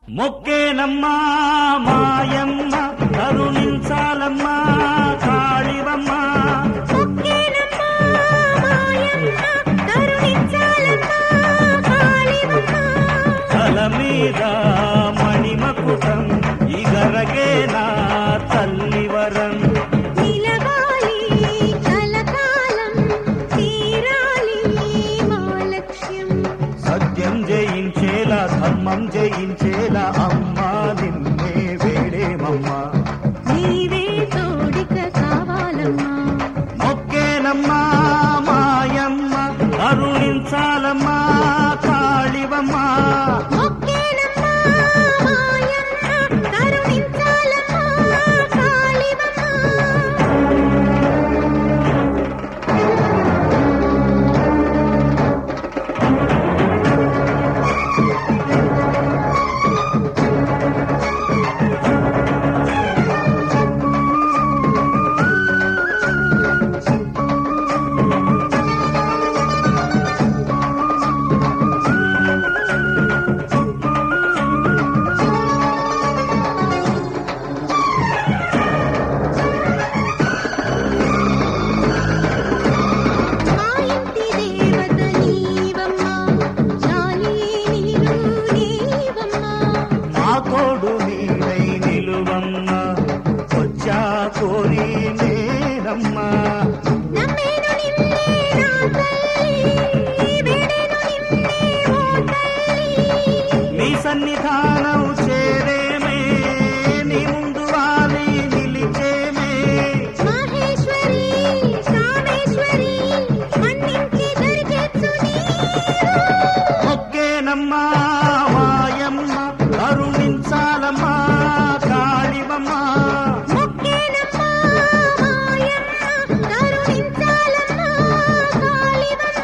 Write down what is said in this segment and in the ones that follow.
మొక్కేనమ్మా మాయమ్మ కరుణించాలమ్మా కాళివమ్మ. మొక్కేనమ్మా మాయమ్మ కరుణించాలమ్మా కాళివమ్మ. తల మీద మణిమకుటం ఇగరగేనా తల్లివరం. నిలవాలి కలకాలం తీరాలి మా లక్ష్యం. సత్యం జయించేలా ధర్మం జయించేలా అమ్మా నిన్నే వేడేమమ్మా. నీవే తోడిక కావాలమ్మా. మొక్కేనమ్మా మాయమ్మ కరుణించాలమ్మా కాళివమ్మ. మొక్కేనమ్మా మాయమ్మ కరుణించాలమ్మా కాళివమ్మ. తోడు నీవై నిలువమ్మ వచ్చా కోరి నేనమ్మా. నీ సన్నిధానం చేరేమే నీ ముందు వాలి నిలిచేమే. మొక్కేనమ్మా మాయమ్మ కరుణించాలమ్మా కాళివమ్మ. మొక్కేనమ్మా మాయమ్మ కరుణించాలమ్మా కాళివమ్మ.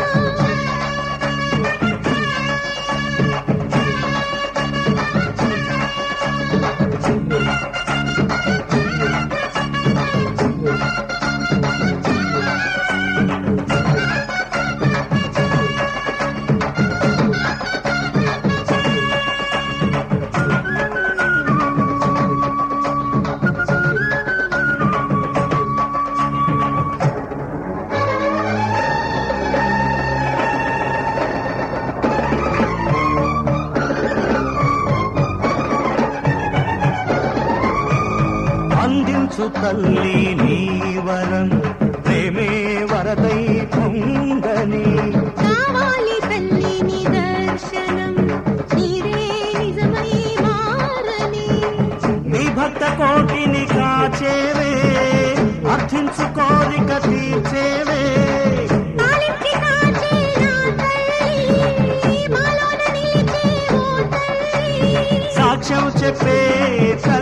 అందించు తల్లి నీ వరం ప్రేమే వరదై పొంగని. కావాలి తల్లి నీ దర్శనం నీరే నిజమై మారని. నీ భక్త కోటిని కాచేవే అర్థించు కోరిక తీర్చేవే. తాలించి కాచే నా తల్లి మాలోన నిలిచే ఓ తల్లి. సాక్ష్యం చెప్పే